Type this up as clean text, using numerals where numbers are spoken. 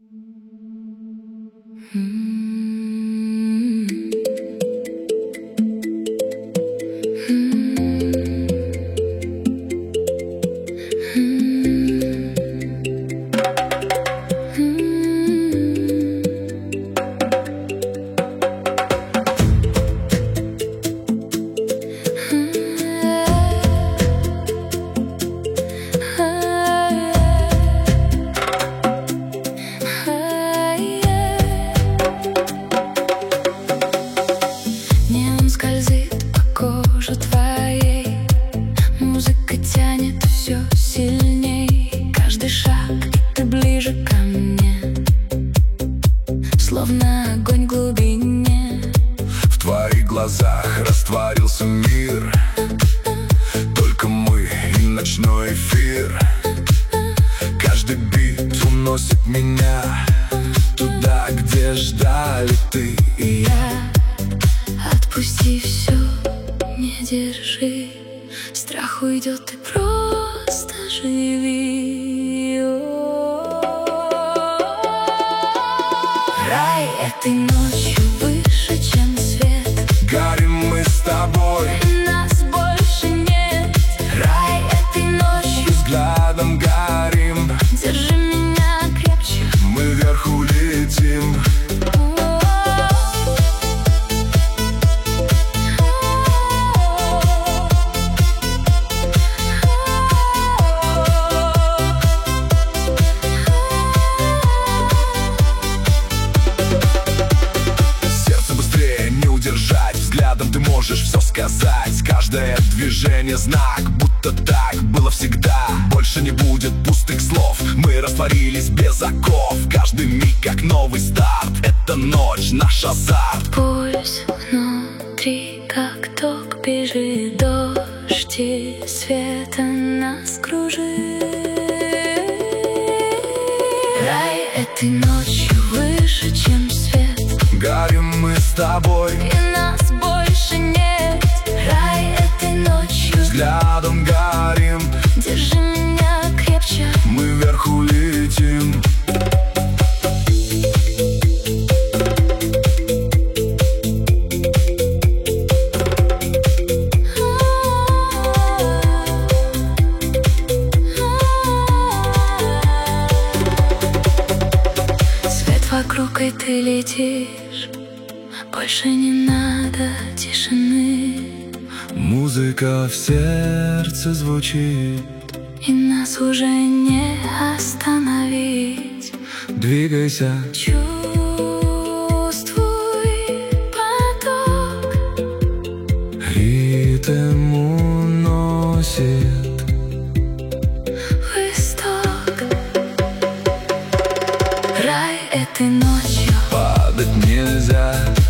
Скользит по коже твоей, музыка тянет все сильней. Каждый шаг, и ты ближе ко мне, словно огонь в глубине. В твоих глазах растворился мир, только мы и ночной эфир. Каждый бит уносит меня туда, где ждали ты и я. Отпусти все, не держи, страх уйдет, ты просто живи. Рай этой ночью выше, чем свет. Горим мы с тобой, И нас больше нет. Рай этой ночью взглядом горим. Держи меня крепче, Мы вверх улетим. Взглядом ты можешь все сказать. Каждое движение знак, будто так было всегда. Больше не будет пустых слов, мы растворились без оков. Каждый миг как новый старт, это ночь, наш азарт. Пульс внутри, как ток, бежит дождь, и света нас кружит. Рай этой ночью выше, чем свет. Горим мы с тобой, И нас больше нет. Рай этой ночью взглядом горим. Держи меня крепче, Мы вверх улетим. свет вокруг, и ты летишь. Больше не надо тишины, Музыка в сердце звучит. и нас уже не остановить. Двигайся, Чувствуй поток, ритм уносит. в исток. Рай этой ночью Падать нельзя,